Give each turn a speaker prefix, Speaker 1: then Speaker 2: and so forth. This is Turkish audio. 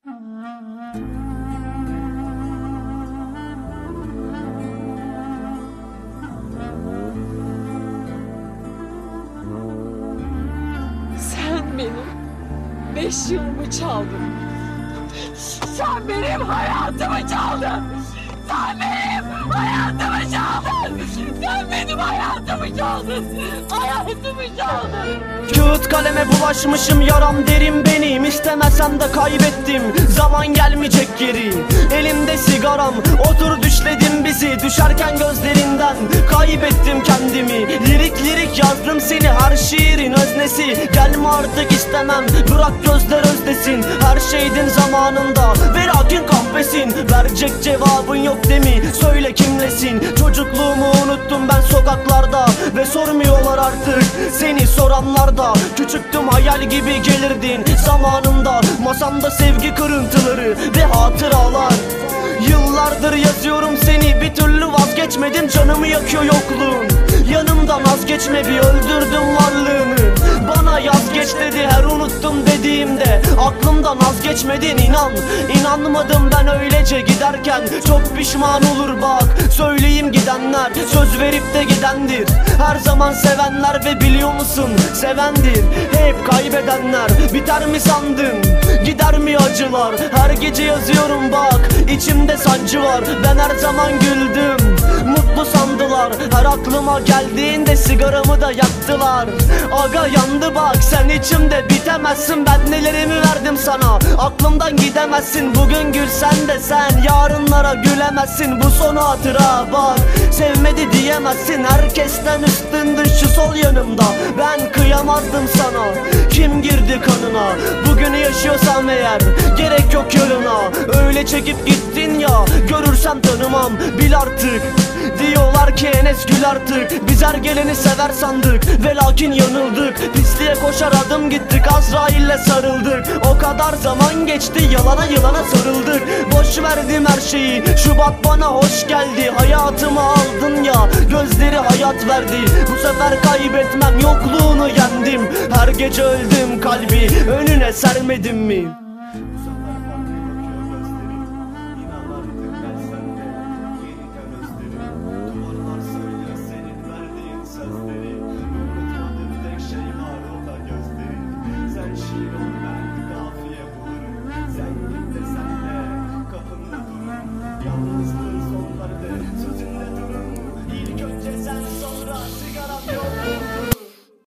Speaker 1: Sen benim 5 yılımı çaldın. Sen benim hayatımı çaldın. Sen benim hayatımı çaldın. Sen benim hayatımı çaldın. Hayatımı çaldın.
Speaker 2: Kağıt kaleme bulaşmışım, yaram derin benim. İstemesem de kaybettim, zaman gelmeyecek geri. Elimde sigaram, otur düşledim bizi. Düşerken gözlerinden kaybettim kendimi. Lirik lirik yazdım seni, her şiirin öznesi. Gelme artık istemem, bırak gözler özdesin. Her şeydin zamanında ve lakin kahvesin. Verecek cevabın yok değil mi? Söyle kimlesin? Çocukluğumu unuttum ben sokaklarda ve sormuyorlar artık seni soranlarda. Küçüktüm, hayal gibi gelirdin zamanında. Masamda sevgi kırıntıları ve hatıralar. Yıllardır yazıyorum seni, bir türlü vazgeçmedim. Canımı yakıyor yokluğun, yanımdan vazgeçme, bir öldürdüm varlığını. Bana yaz geç dedi her unuttum dediğimde. Aklımdan vazgeçmedin inan. İnanmadım ben öylece giderken. Çok pişman olur bak söyleyeyim gidenler. Söz verip de gidendir her zaman sevenler. Ve biliyor musun sevendir hep kaybedenler. Biter mi sandın, gider mi acılar? Her gece yazıyorum bak, içimde sancı var. Ben her zaman güldüm, mutlu sandılar. Her aklıma geldiğinde sigaramı da yaktılar. Aga yandı bak, sen içimde bitemezsin. Ben nelerimi verdim sana, aklımdan gidemezsin. Bugün gülsen de sen yarınlara gülemezsin. Bu son hatıra bak, sevmedi diyemezsin. Herkesten üstündün şu sol yanımda. Ben kıyamazdım sana, kim girdi kanına? Bugünü yaşıyorsam eğer gerek yok yarına. Öyle çekip gittin ya, görürsem tanımam. Bil artık, diyorlar ki Enes gül artık. Biz her geleni sever sandık ve lakin yanıldık. Pisliğe koşar adım gittik, Azrail'le sarıldık. O kadar zaman geçti, yalana yılana sarıldık. Boş verdim her şeyi, Şubat bana hoş geldi. Hayatımı aldın ya, gözleri hayat verdi. Bu sefer kaybetmem, yokluğunu yendim. Her gece öldüm, kalbi önüne sermedim mi?
Speaker 3: Unutmadığım tek şey var, o da gözlerin. Sen şiir ol,